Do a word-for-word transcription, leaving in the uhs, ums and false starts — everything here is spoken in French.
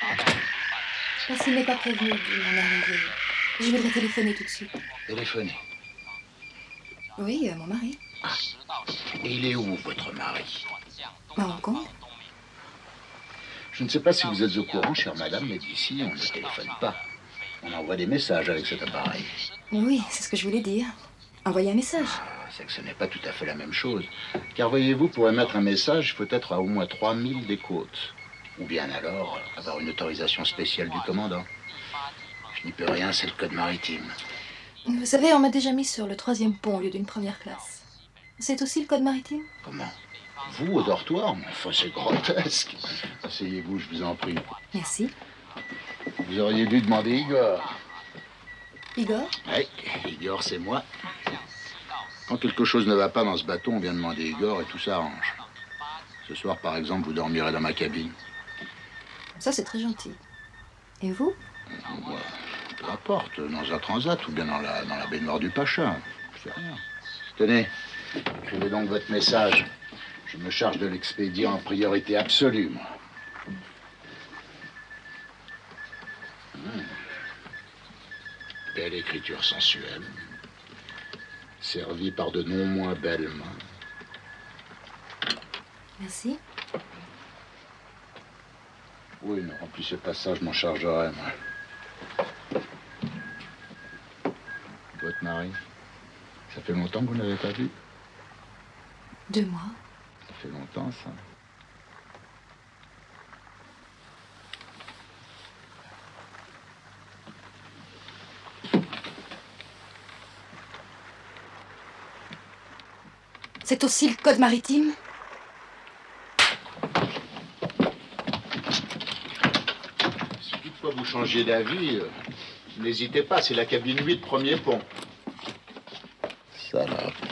Parce qu'il n'est pas prévenu de mon arrivée. Je voudrais téléphoner tout de suite. Téléphoner? Oui, euh, mon mari. Ah. Et il est où, votre mari? À Hong Kong. Je ne sais pas si vous êtes au courant, chère madame, mais d'ici, on ne téléphone pas. On envoie des messages avec cet appareil. Oui, c'est ce que je voulais dire. Envoyer un message. Ah, c'est que ce n'est pas tout à fait la même chose. Car voyez-vous, pour émettre un message, il faut être à au moins trois mille des côtes. Ou bien alors, avoir une autorisation spéciale du commandant. Je n'y peux rien, c'est le code maritime. Vous savez, on m'a déjà mis sur le troisième pont au lieu d'une première classe. C'est aussi le code maritime? Comment? Vous, au dortoir? Enfin, c'est grotesque. Asseyez-vous, je vous en prie. Merci. Vous auriez dû demander Igor. Igor? Oui, Igor, c'est moi. Quand quelque chose ne va pas dans ce bateau, on vient demander Igor et tout s'arrange. Ce soir, par exemple, vous dormirez dans ma cabine. Ça, c'est très gentil. Et vous? Moi, peu importe, dans un transat ou bien dans la, dans la baignoire du Pacha. Je sais rien. Tenez, écrivez donc votre message. Je me charge de l'expédier en priorité absolue, moi. Hum. Belle écriture sensuelle. Servie par de non moins belles mains. Merci. Oui, ne remplissez pas ça, je m'en chargerai, moi. Votre mari, ça fait longtemps que vous ne l'avez pas vu? Deux mois. Ça fait longtemps, ça. C'est aussi le code maritime? Si toutefois vous changiez d'avis, euh, n'hésitez pas, c'est la cabine huit, premier pont. Salope.